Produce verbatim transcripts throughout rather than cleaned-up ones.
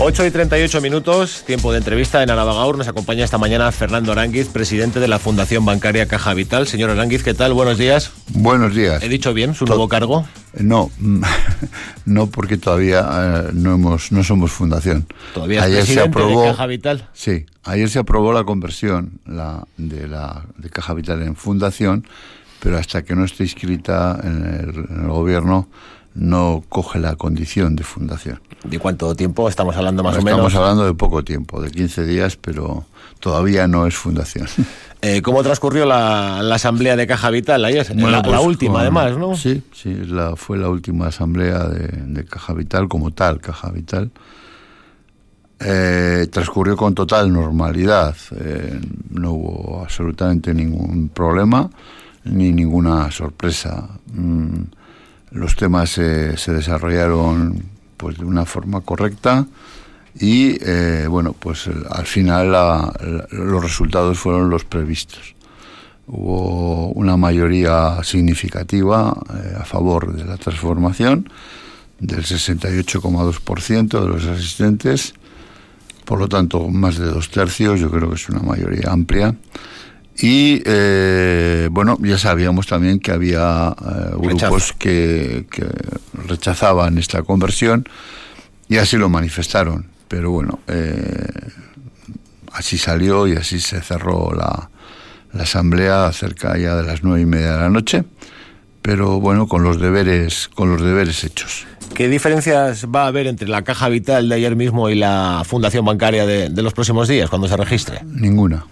ocho y treinta y ocho minutos, tiempo de entrevista en Araba Gaur. Nos acompaña esta mañana Fernando Aránguiz, presidente de la Fundación Bancaria Caja Vital. Señor Aránguiz, ¿qué tal? Buenos días. Buenos días. ¿He dicho bien su nuevo cargo? No, no, porque todavía eh, no hemos, no somos fundación. ¿Todavía es ayer presidente se aprobó, de Caja Vital? Sí, ayer se aprobó la conversión la, de, la, de Caja Vital en fundación, pero hasta que no esté inscrita en el, en el gobierno no coge la condición de fundación. ¿De cuánto tiempo estamos hablando más Estamos o menos? Estamos hablando de poco tiempo, de quince días, pero todavía no es fundación. Eh, ¿Cómo transcurrió la, la asamblea de Caja Vital ayer? Bueno, la, pues, la última, con, además, ¿no? Sí, sí, la, fue la última asamblea de, de Caja Vital, como tal, Caja Vital. Eh, transcurrió con total normalidad. Eh, no hubo absolutamente ningún problema, ni ninguna sorpresa. Mm, los temas eh, se desarrollaron pues de una forma correcta y eh, bueno, pues al final la, la, los resultados fueron los previstos. Hubo una mayoría significativa eh, a favor de la transformación del sesenta y ocho coma dos por ciento de los asistentes, por lo tanto más de dos tercios. Yo creo que es una mayoría amplia. Y eh, bueno, ya sabíamos también que había eh, grupos que, que rechazaban esta conversión y así lo manifestaron. Pero bueno, eh, así salió y así se cerró la, la asamblea cerca ya de las nueve y media de la noche. Pero bueno, con los deberes, con los deberes hechos. ¿Qué diferencias va a haber entre la Caja Vital de ayer mismo y la Fundación Bancaria de, de los próximos días, cuando se registre? Ninguna.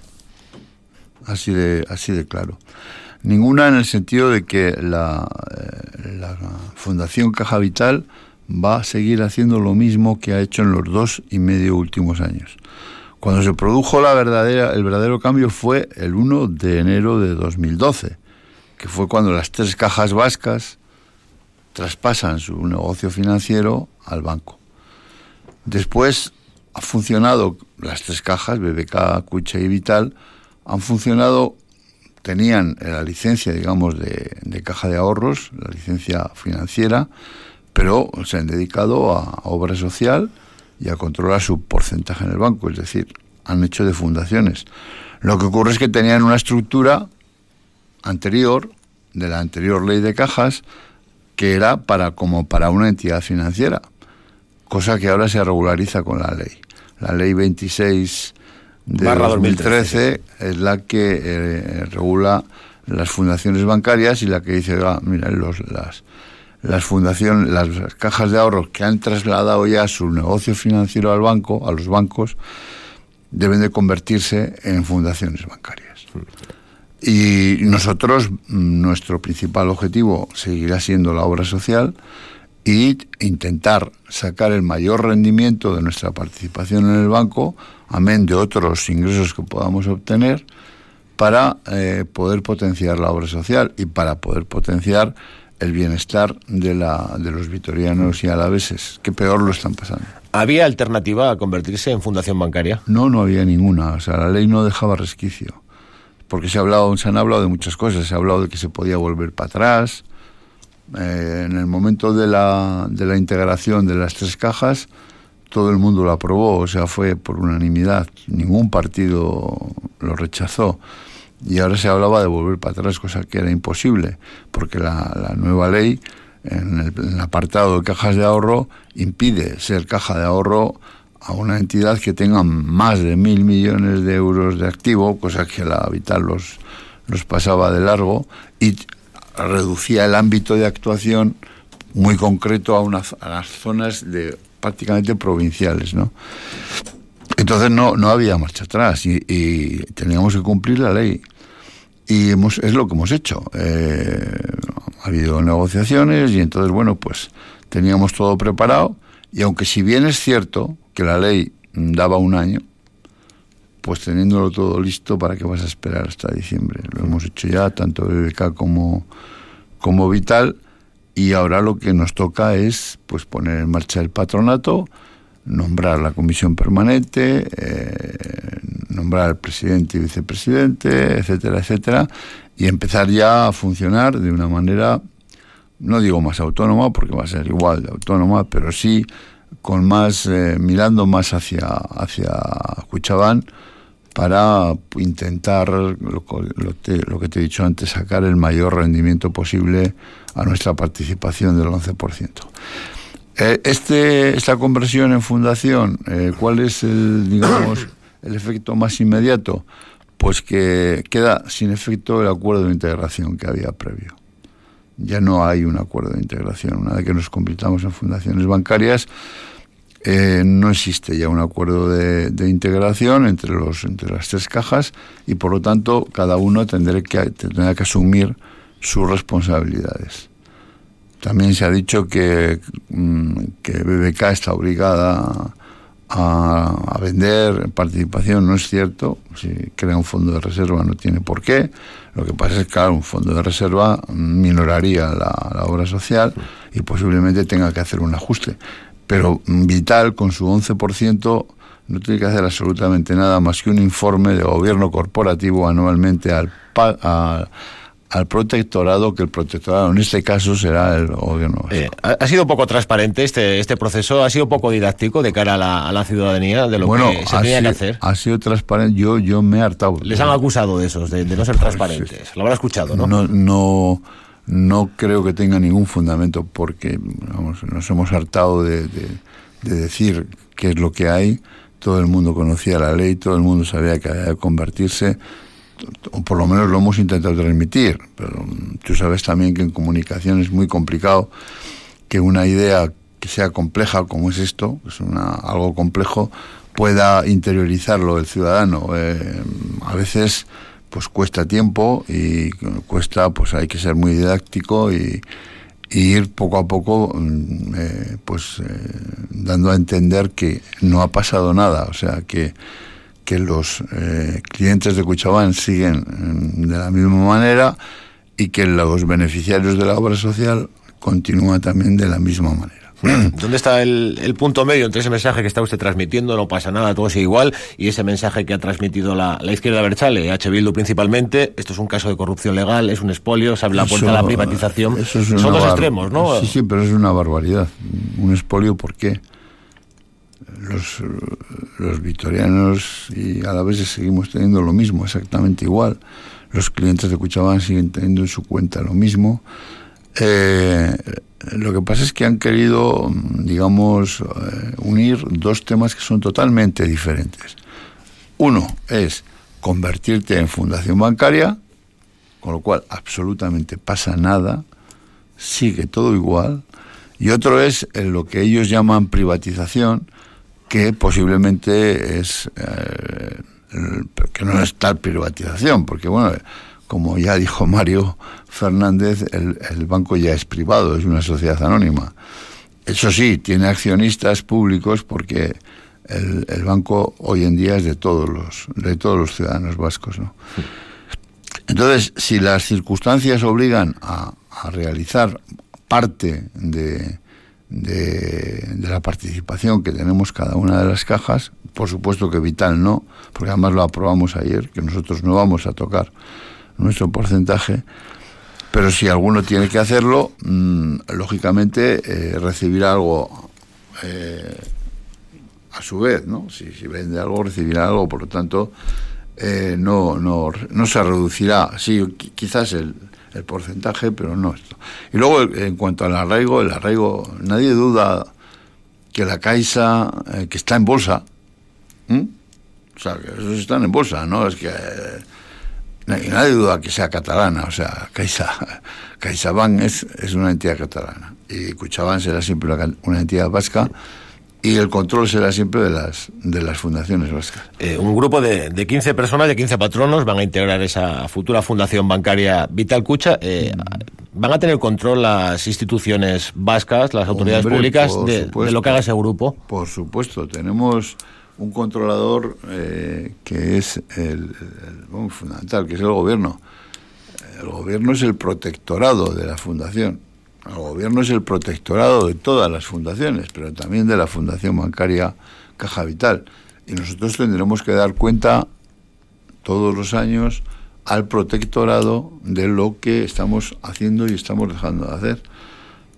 Así de, así de claro. Ninguna, en el sentido de que la, eh, la Fundación Caja Vital va a seguir haciendo lo mismo que ha hecho en los dos y medio últimos años. Cuando se produjo la verdadera, el verdadero cambio fue el uno de enero de dos mil doce, que fue cuando las tres cajas vascas traspasan su negocio financiero al banco. Después ha funcionado las tres cajas, B B K, Kutxa y Vital, han funcionado, tenían la licencia, digamos, de, de caja de ahorros, la licencia financiera, pero se han dedicado a obra social y a controlar su porcentaje en el banco, es decir, han hecho de fundaciones. Lo que ocurre es que tenían una estructura anterior, de la anterior ley de cajas, que era para como para una entidad financiera, cosa que ahora se regulariza con la ley. La ley veintiséis de dos mil trece es la que eh, regula las fundaciones bancarias y la que dice, ah, mira, los, las, las fundaciones, las cajas de ahorros que han trasladado ya su negocio financiero al banco, a los bancos, deben de convertirse en fundaciones bancarias. Y nosotros, nuestro principal objetivo seguirá siendo la obra social y intentar sacar el mayor rendimiento de nuestra participación en el banco, amén de otros ingresos que podamos obtener, para eh, poder potenciar la obra social y para poder potenciar el bienestar de, la, de los vitorianos y alaveses, que peor lo están pasando. ¿Había alternativa a convertirse en fundación bancaria? No, no había ninguna. O sea, la ley no dejaba resquicio. Porque se, ha hablado, se han hablado de muchas cosas. Se ha hablado de que se podía volver para atrás. Eh, en el momento de la, de la integración de las tres cajas, todo el mundo lo aprobó, o sea, fue por unanimidad. Ningún partido lo rechazó. Y ahora se hablaba de volver para atrás, cosa que era imposible, porque la, la nueva ley, en el, en el apartado de cajas de ahorro, impide ser caja de ahorro a una entidad que tenga más de mil millones de euros de activo, cosa que la Vital los, los pasaba de largo, y reducía el ámbito de actuación muy concreto a, una, a las zonas de prácticamente provinciales, ¿no? Entonces no, no había marcha atrás y, y teníamos que cumplir la ley. Y hemos, es lo que hemos hecho. Eh, ha habido negociaciones y entonces, bueno, pues teníamos todo preparado. Y aunque si bien es cierto que la ley daba un año, pues teniéndolo todo listo, ¿para qué vas a esperar hasta diciembre? Lo hemos hecho ya, tanto B B K como, como Vital, y ahora lo que nos toca es pues poner en marcha el patronato, nombrar la comisión permanente, eh, nombrar al presidente y vicepresidente, etcétera, etcétera, y empezar ya a funcionar de una manera, no digo más autónoma, porque va a ser igual de autónoma, pero sí con más eh, mirando más hacia hacia Kutxabank para intentar lo, lo, te, lo que te he dicho antes, sacar el mayor rendimiento posible a nuestra participación del once por ciento. Eh, este esta conversión en fundación, eh, ¿cuál es el digamos el efecto más inmediato? Pues que queda sin efecto el acuerdo de integración que había previo. Ya no hay un acuerdo de integración. Una vez que nos convirtamos en fundaciones bancarias, eh, no existe ya un acuerdo de, de integración entre los entre las tres cajas y, por lo tanto, cada uno tendrá que, tendrá que asumir sus responsabilidades. También se ha dicho que, que B B K está obligada a, a vender participación. No es cierto. Si crea un fondo de reserva no tiene por qué. Lo que pasa es que, claro, un fondo de reserva minoraría la, la obra social y posiblemente tenga que hacer un ajuste. Pero Vital, con su once por ciento, no tiene que hacer absolutamente nada más que un informe de gobierno corporativo anualmente al, a, al protectorado, que el protectorado en este caso será el gobierno. Eh, ha sido poco transparente este este proceso, ha sido poco didáctico de cara a la, a la ciudadanía de lo bueno, que se tenía sido, que hacer. Ha sido transparente, yo yo me he hartado. Les han acusado de esos, de, de no ser transparentes. Lo habrá escuchado, ¿no? No, no, no creo que tenga ningún fundamento, porque vamos, nos hemos hartado de, de, de decir qué es lo que hay. Todo el mundo conocía la ley, todo el mundo sabía que había que convertirse, o por lo menos lo hemos intentado transmitir, pero tú sabes también que en comunicación es muy complicado que una idea que sea compleja como es esto, que es una, algo complejo, pueda interiorizarlo el ciudadano. Eh, a veces pues cuesta tiempo y cuesta, pues hay que ser muy didáctico y, y ir poco a poco eh, pues eh, dando a entender que no ha pasado nada, o sea que que los eh, clientes de Kutxabank siguen eh, de la misma manera y que los beneficiarios de la obra social continúan también de la misma manera. ¿Dónde está el, el punto medio entre ese mensaje que está usted transmitiendo, no pasa nada, todo sigue igual, y ese mensaje que ha transmitido la, la izquierda abertzale, H. Bildu principalmente? Esto es un caso de corrupción legal, es un expolio, se abre la puerta eso, a la privatización. Eso es Son dos bar... extremos, ¿no? Sí, sí, pero es una barbaridad. Un expolio, ¿por qué? Los, los vitorianos y alaveses seguimos teniendo lo mismo, exactamente igual. Los clientes de Kutxabank siguen teniendo en su cuenta lo mismo. Eh, lo que pasa es que han querido, digamos, eh, unir dos temas que son totalmente diferentes. Uno es convertirte en fundación bancaria, con lo cual absolutamente pasa nada, sigue todo igual. Y otro es lo que ellos llaman privatización, que posiblemente es eh, que no es tal privatización, porque bueno, como ya dijo Mario Fernández, el, el banco ya es privado, es una sociedad anónima. Eso sí, tiene accionistas públicos porque el, el banco hoy en día es de todos los de todos los ciudadanos vascos, ¿no? Entonces, si las circunstancias obligan a, a realizar parte de De, de la participación que tenemos cada una de las cajas, por supuesto que Vital no, porque además lo aprobamos ayer, que nosotros no vamos a tocar nuestro porcentaje, pero si alguno tiene que hacerlo, mmm, lógicamente eh, recibirá algo eh, a su vez, ¿no? Si, si vende algo, recibirá algo, por lo tanto eh, no, no, no se reducirá, sí, quizás el el porcentaje, pero no esto. Y luego, en cuanto al arraigo, el arraigo, nadie duda que la Caixa, eh, que está en bolsa, ¿m? O sea, que esos están en bolsa, ¿no? Es que eh, nadie duda que sea catalana, o sea, Caixa, CaixaBank es, es una entidad catalana, y Kutxabank será siempre una, una entidad vasca, y el control será siempre de las de las fundaciones vascas. Eh, un grupo de, de quince personas, de quince patronos, van a integrar esa futura fundación bancaria Vital Kutxa. Eh, mm. ¿Van a tener control las instituciones vascas, las autoridades Hombre, públicas, de, de lo que haga ese grupo? Por supuesto, tenemos un controlador eh, que es el, el bueno, fundamental, que es el gobierno. El gobierno es el protectorado de la fundación. El gobierno es el protectorado de todas las fundaciones, pero también de la Fundación Bancaria Caja Vital. Y nosotros tendremos que dar cuenta todos los años al protectorado de lo que estamos haciendo y estamos dejando de hacer.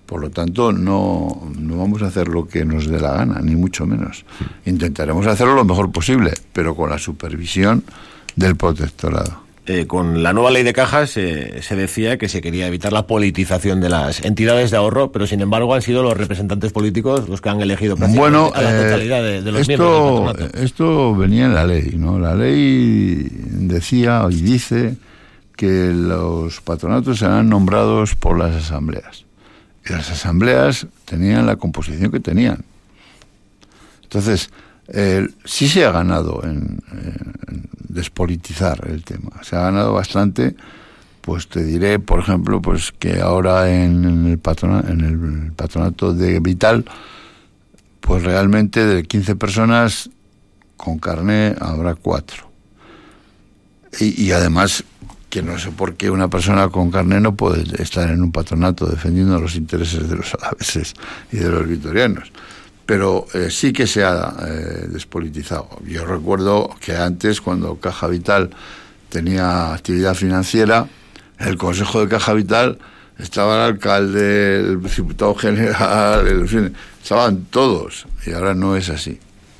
Por lo tanto, no, no vamos a hacer lo que nos dé la gana, ni mucho menos. Intentaremos hacerlo lo mejor posible, pero con la supervisión del protectorado. Eh, con la nueva ley de cajas eh, se decía que se quería evitar la politización de las entidades de ahorro, pero sin embargo han sido los representantes políticos los que han elegido prácticamente bueno, a la totalidad eh, de, de los esto, miembros del patronato. Esto venía en la ley, ¿no? La ley decía y dice que los patronatos serán nombrados por las asambleas. Y las asambleas tenían la composición que tenían. Entonces, eh, sí se ha ganado en, en despolitizar el tema. Se ha ganado bastante. Pues te diré, por ejemplo, pues que ahora en, en, el, patrona, en el patronato de Vital, pues realmente de quince personas con carné habrá cuatro. Y, y además, que no sé por qué una persona con carné no puede estar en un patronato defendiendo los intereses de los alaveses y de los vitorianos. Pero eh, sí que se ha eh, despolitizado. Yo recuerdo que antes, cuando Caja Vital tenía actividad financiera, en el Consejo de Caja Vital estaba el alcalde, el diputado general, el, en fin, estaban todos, y ahora no es así.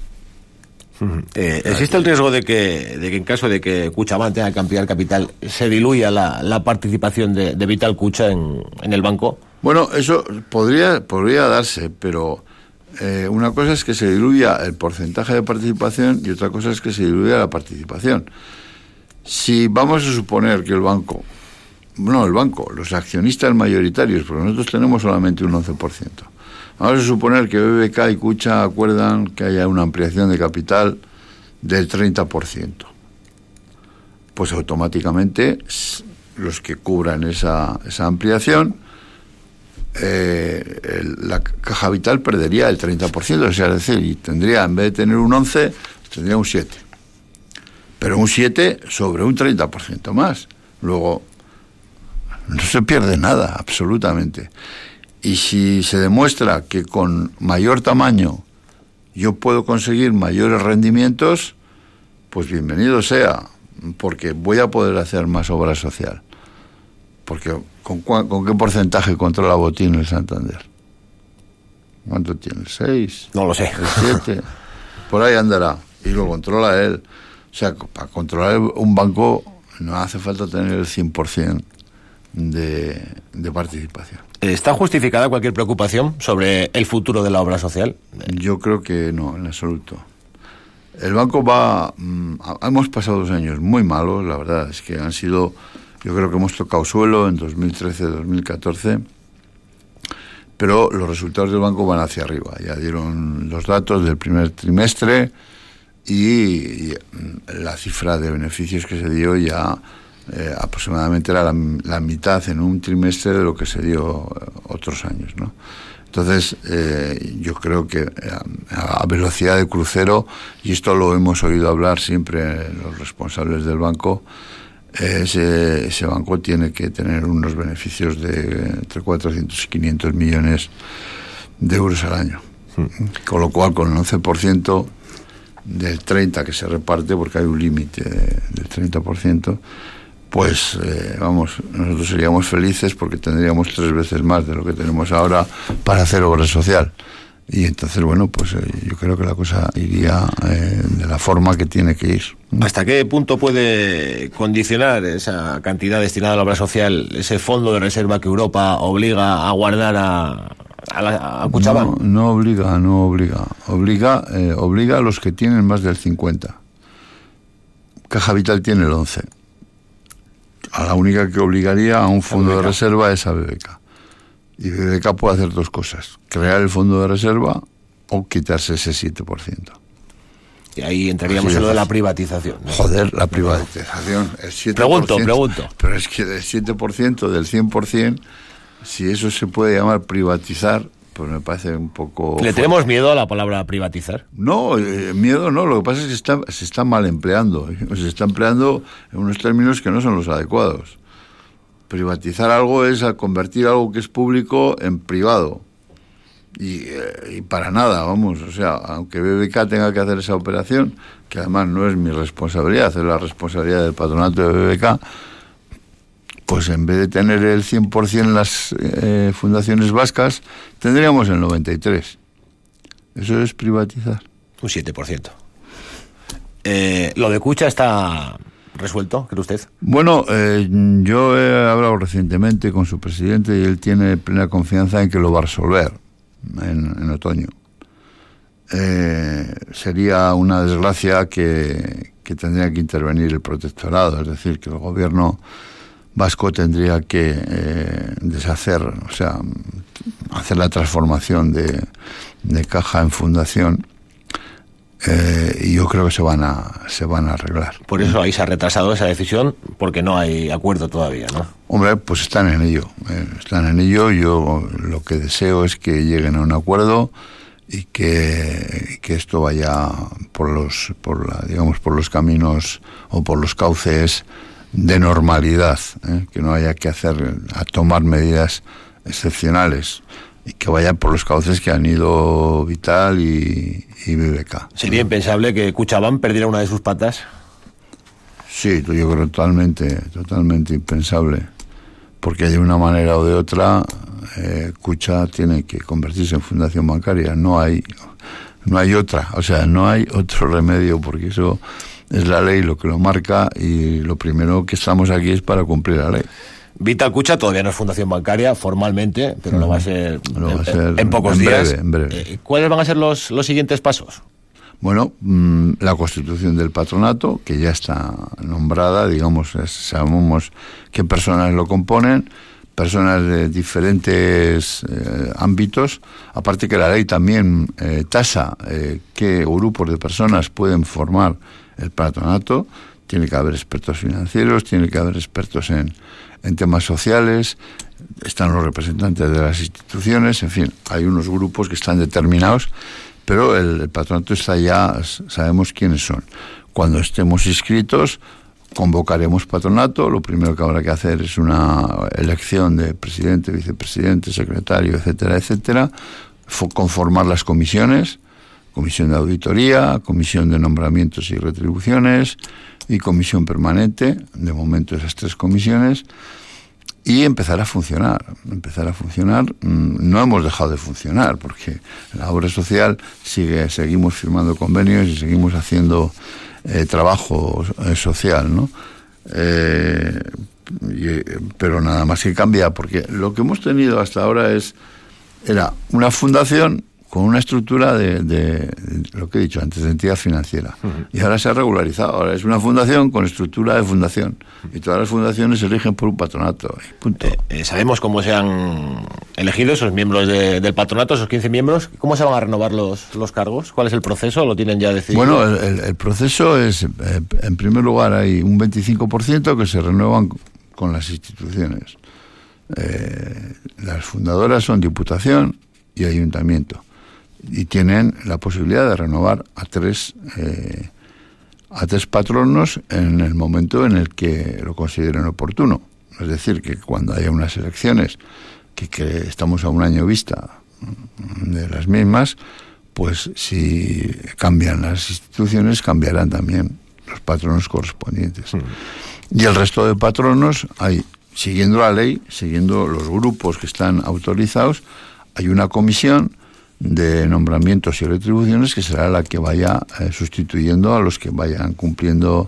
Eh, ¿Existe el riesgo de que, de que en caso de que Kutxabank tenga que ampliar capital, se diluya la, la participación de, de Vital Kutxa en, en el banco? Bueno, eso podría, podría darse, pero eh, una cosa es que se diluya el porcentaje de participación y otra cosa es que se diluya la participación. Si vamos a suponer que el banco, no el banco, los accionistas mayoritarios, porque nosotros tenemos solamente un once por ciento, vamos a suponer que B B K y Kutxa acuerdan que haya una ampliación de capital del treinta por ciento. Pues automáticamente los que cubran esa, esa ampliación, eh, el, la Caja Vital perdería el treinta por ciento, o sea, es decir, y tendría, en vez de tener un once, tendría un siete. Pero un siete sobre un treinta por ciento más. Luego, no se pierde nada, absolutamente. Y si se demuestra que con mayor tamaño yo puedo conseguir mayores rendimientos, pues bienvenido sea, porque voy a poder hacer más obra social. Porque ¿con, con qué porcentaje controla Botín el Santander? ¿Cuánto tiene? ¿El seis? No lo sé. ¿El siete? Por ahí andará. Y lo controla él. O sea, para controlar un banco no hace falta tener el cien por ciento de, de participación. ¿Está justificada cualquier preocupación sobre el futuro de la obra social? Yo creo que no, en absoluto. El banco va... Mmm, hemos pasado dos años muy malos, la verdad, es que han sido... Yo creo que hemos tocado suelo en dos mil trece, dos mil catorce, pero los resultados del banco van hacia arriba. Ya dieron los datos del primer trimestre y, y la cifra de beneficios que se dio ya... Eh, aproximadamente era la, la mitad en un trimestre de lo que se dio eh, otros años, ¿no? Entonces, eh, yo creo que a, a velocidad de crucero, y esto lo hemos oído hablar siempre los responsables del banco, eh, ese, ese banco tiene que tener unos beneficios de entre cuatrocientos y quinientos millones de euros al año. Hmm. Con lo cual, con el once por ciento del treinta por ciento que se reparte, porque hay un límite del treinta por ciento, pues eh, vamos, nosotros seríamos felices porque tendríamos tres veces más de lo que tenemos ahora para hacer obra social. Y entonces, bueno, pues eh, yo creo que la cosa iría eh, de la forma que tiene que ir. ¿Hasta qué punto puede condicionar esa cantidad destinada a la obra social ese fondo de reserva que Europa obliga a guardar a, a, la, a Kutxabank? No, no obliga, no obliga. Obliga, eh, obliga a los que tienen más del cincuenta. Caja Vital tiene el once. A la única que obligaría a un fondo de reserva es a B B K. Y B B K puede hacer dos cosas: crear el fondo de reserva o quitarse ese siete por ciento. Y ahí entraríamos en lo de la privatización, ¿no? Joder, la privatización, el siete por ciento. Pregunto, pregunto. Pero es que del siete por ciento, del cien por ciento, si eso se puede llamar privatizar, pues me parece un poco... ¿Le fuerte. tenemos miedo a la palabra privatizar? No, eh, miedo no, lo que pasa es que está, se está mal empleando, se está empleando en unos términos que no son los adecuados. Privatizar algo es a convertir algo que es público en privado. Y, eh, y para nada, vamos, o sea, aunque B B K tenga que hacer esa operación, que además no es mi responsabilidad, es la responsabilidad del patronato de B B K, pues en vez de tener el cien por ciento en las eh, fundaciones vascas, tendríamos el noventa y tres por ciento. Eso es privatizar. Un siete por ciento. Eh, ¿Lo de Kutxa está resuelto, cree usted? Bueno, eh, yo he hablado recientemente con su presidente y él tiene plena confianza en que lo va a resolver en, en otoño. Eh, sería una desgracia que, que tendría que intervenir el protectorado, es decir, que el gobierno vasco tendría que eh, deshacer, o sea, hacer la transformación de, de caja en fundación. Eh, y yo creo que se van a se van a arreglar. Por eso ahí se ha retrasado esa decisión, porque no hay acuerdo todavía, ¿no? Hombre, pues están en ello, eh, están en ello. Yo lo que deseo es que lleguen a un acuerdo y que, que esto vaya por los por la, digamos por los caminos o por los cauces de normalidad, ¿eh? Que no haya que hacer a tomar medidas excepcionales. Y que vayan por los cauces que han ido Vital y, y B B K. ¿Sería impensable que Kutxabank perdiera una de sus patas? Sí, yo creo totalmente, totalmente impensable. Porque de una manera o de otra, eh, Kutxa tiene que convertirse en fundación bancaria. No hay, no hay otra, o sea, no hay otro remedio, porque eso es la ley lo que lo marca y lo primero que estamos aquí es para cumplir la ley. Vital Kutxa todavía no es fundación bancaria formalmente, pero no, lo va a ser, lo va a en, ser en pocos en días. Breve, en breve. Eh, ¿Cuáles van a ser los, los siguientes pasos? Bueno, mmm, la constitución del patronato, que ya está nombrada, digamos, es, sabemos qué personas lo componen, personas de diferentes eh, ámbitos, aparte que la ley también eh, tasa eh, qué grupos de personas pueden formar el patronato. Tiene que haber expertos financieros, tiene que haber expertos en, en temas sociales, están los representantes de las instituciones, en fin, hay unos grupos que están determinados, pero el, el patronato está ya, sabemos quiénes son. Cuando estemos inscritos, convocaremos patronato, lo primero que habrá que hacer es una elección de presidente, vicepresidente, secretario, etcétera, etcétera, conformar las comisiones, comisión de auditoría, comisión de nombramientos y retribuciones y comisión permanente, de momento esas tres comisiones, y empezar a funcionar, empezar a funcionar. No hemos dejado de funcionar, porque la obra social sigue, seguimos firmando convenios y seguimos haciendo eh, trabajo eh, social, ¿no? Eh, y, pero nada más que cambia, porque lo que hemos tenido hasta ahora es era una fundación con una estructura de, de, de lo que he dicho antes, de entidad financiera. Uh-huh. Y ahora se ha regularizado. Ahora es una fundación con estructura de fundación. Y todas las fundaciones se eligen por un patronato. Y punto. Eh, eh, ¿Sabemos cómo se han elegido esos miembros de, del patronato, esos quince miembros? ¿Cómo se van a renovar los, los cargos? ¿Cuál es el proceso? ¿Lo tienen ya decidido? Bueno, el, el, el proceso es, eh, en primer lugar, hay un veinticinco por ciento que se renuevan con las instituciones. Eh, las fundadoras son Diputación y Ayuntamiento. Y tienen la posibilidad de renovar a tres eh, a tres patronos en el momento en el que lo consideren oportuno. Es decir, que cuando haya unas elecciones, que, que estamos a un año vista de las mismas, pues si cambian las instituciones, cambiarán también los patronos correspondientes. Mm. Y el resto de patronos, hay, siguiendo la ley, siguiendo los grupos que están autorizados, hay una comisión de nombramientos y retribuciones que será la que vaya eh, sustituyendo a los que vayan cumpliendo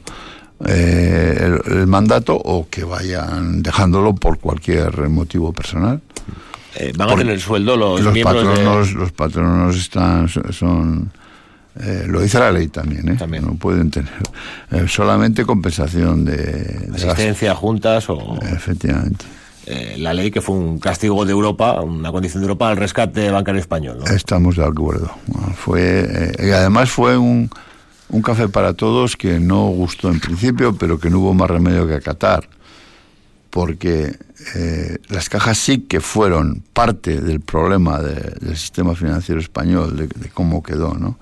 eh, el, el mandato o que vayan dejándolo por cualquier motivo personal. Eh, ¿Van por, a tener sueldo los, los miembros patronos? De... Los patronos están, son... Eh, lo dice la ley también, ¿eh? También. No pueden tener eh, solamente compensación de... Asistencia a juntas o... Efectivamente. Eh, la ley que fue un castigo de Europa, una condición de Europa al rescate bancario español, ¿no? Estamos de acuerdo. Fue eh, y además fue un, un café para todos que no gustó en principio, pero que no hubo más remedio que acatar, porque eh, las cajas sí que fueron parte del problema de, del sistema financiero español, de, de cómo quedó, ¿no?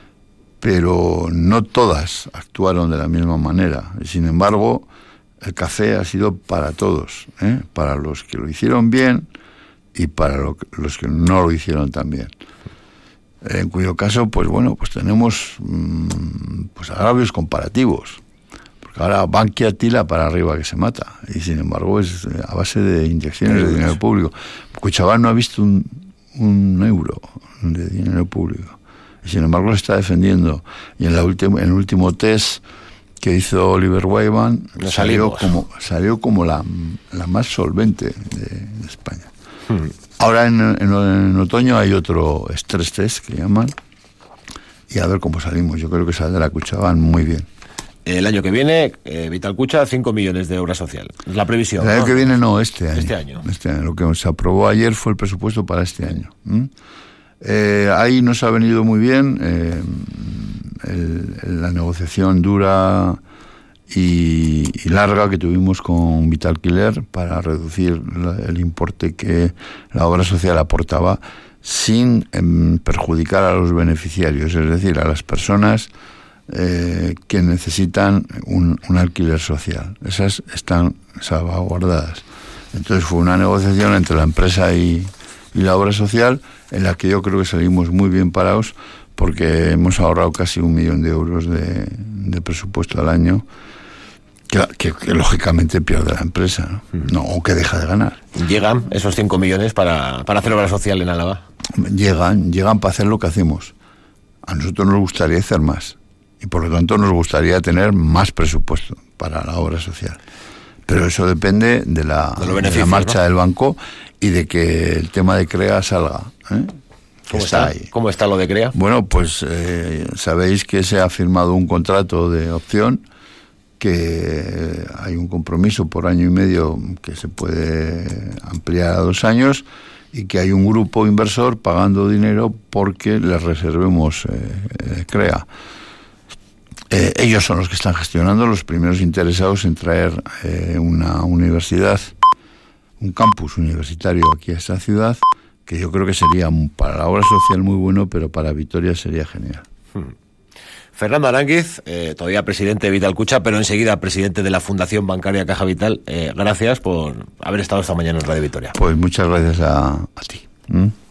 Pero no todas actuaron de la misma manera. Y sin embargo, el café ha sido para todos, ¿eh? Para los que lo hicieron bien y para lo, los que no lo hicieron tan bien. En cuyo caso, pues bueno, pues tenemos mmm, pues agravios comparativos. Porque ahora Bankia tira para arriba que se mata, y sin embargo es a base de inyecciones de dinero público. Cuchabán no ha visto un, un euro de dinero público, y sin embargo lo está defendiendo. Y en, la última, en el último test que hizo Oliver Wyman salió como, salió como la, la más solvente de, de España. Hmm. Ahora en, en, en otoño hay otro stress test que llaman, y a ver cómo salimos. Yo creo que saldrá Cuchabán muy bien. El año que viene, eh, Vital Cucha, cinco millones de obra social. Es la previsión. El año ¿no? que viene no, este año. Este año. Este año. Lo que se aprobó ayer fue el presupuesto para este año. ¿Mm? Eh, ahí nos ha venido muy bien. Eh, el, el, la negociación dura y, y larga que tuvimos con Vitalquiler para reducir la, el importe que la obra social aportaba sin eh, perjudicar a los beneficiarios, es decir, a las personas Eh, que necesitan un, un alquiler social. Esas están salvaguardadas. Entonces fue una negociación entre la empresa y, y la obra social, en la que yo creo que salimos muy bien parados, porque hemos ahorrado casi un millón de euros de, de presupuesto al año, que, que, que lógicamente pierde la empresa, ¿no? No, o que deja de ganar. ¿Llegan esos cinco millones para, para hacer obra social en Álava? Llegan, llegan para hacer lo que hacemos. A nosotros nos gustaría hacer más. Y por lo tanto nos gustaría tener más presupuesto para la obra social. Pero eso depende de la, de de la marcha, ¿no?, del banco, y de que el tema de CREA salga. ¿eh? ¿Cómo está, está ahí. ¿Cómo está lo de CREA? Bueno, pues eh, sabéis que se ha firmado un contrato de opción, que hay un compromiso por año y medio que se puede ampliar a dos años, y que hay un grupo inversor pagando dinero porque les reservemos eh, eh, CREA. Eh, ellos son los que están gestionando, los primeros interesados en traer eh, una universidad, un campus universitario aquí a esta ciudad, que yo creo que sería para la obra social muy bueno, pero para Vitoria sería genial. Hmm. Fernando Aránguiz, eh, todavía presidente de Vital Cucha, pero enseguida presidente de la Fundación Bancaria Caja Vital. Eh, gracias por haber estado esta mañana en Radio Vitoria. Pues muchas gracias a, a ti. ¿Mm?